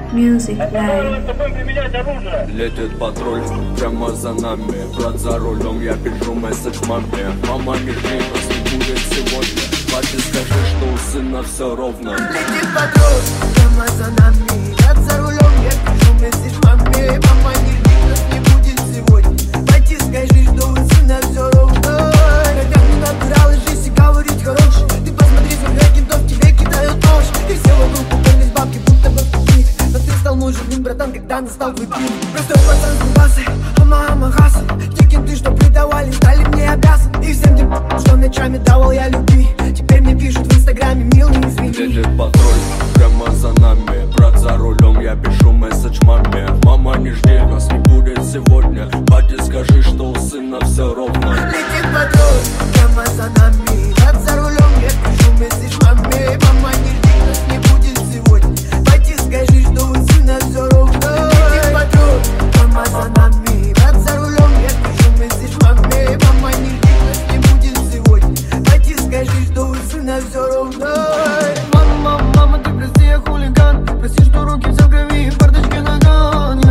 Music Live. Летит патруль прямо за нами. Брат за рулем, я пишу месседж маме. Мама, не жди, нас не будет сегодня. Папе скажи, что у сына все ровно. Летит патруль прямо за нами. Брат за рулем, я пишу месседж маме. Мама, не жди, нас не будет сегодня. Папе скажи, что у сына все ровно. Когда мне набиралась жизнь и говорить хороший. Ты посмотри, сколько кентов тебе кидают нож. И все вокруг купались бабки, будто бы в тупик. Но ты стал мой живым, братан, когда настал твой пик. Простой пацан с Донбасса, мама хасл. Те кенты, что предавали, стали мне обязаны. И всем тем, что ночами давал я любви. Теперь мне пишут в инстаграме, милый, извини. Летит патруль прямо за нами. Брат за рулем, я пишу месседж маме. Мама, не жди, нас не будет сегодня. Папе скажи, что у сына все ровно. Летит патруль прямо за нами. Брат за рулем, я пишу месседж маме. Мама, не жди, нас не будет сегодня. Папе скажи, что у сына все ровно. Летит патруль прямо за нами. Брат за рулем, я пишу месседж маме. Мама, не жди, нас не будет сегодня. Папе скажи, что у сына все ровно. Мама, ты прости, я хулиган. Прости, что руки все в крови и фарточки наган.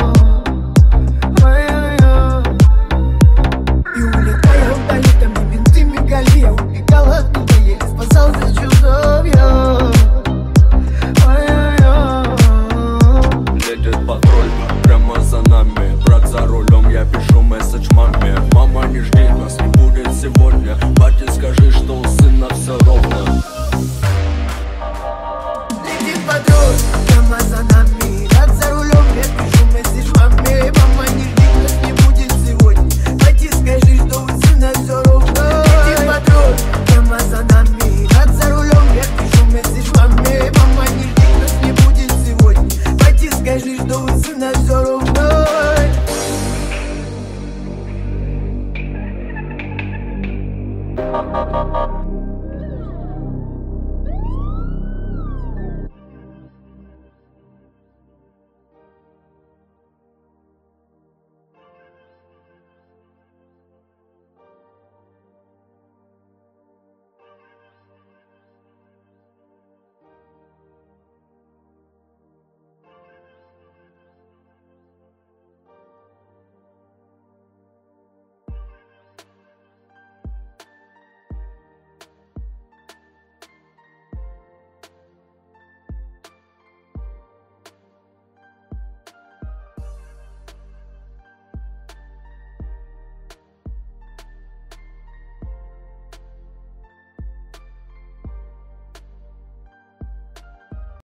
И улетая вдали, там и менты мигали. Я убегала оттуда, еле спасался чудовья. Летит патруль прямо за нами. Брат за рулем, я пишу месседж маме. Мама, не жди, нас не будет сегодня. Папе скажи, что у сына все ровно. Летит патруль прямо за нами. Брат за рулем, я пишу месседж маме. Мама, не жди, нас не будет сегодня. Папе скажи, что у сына все ровно. Летит патруль прямо за нами. Брат за рулем, я пишу месседж маме. Мама, не жди, нас не будет сегодня. Папе скажи, что у сына все ровно.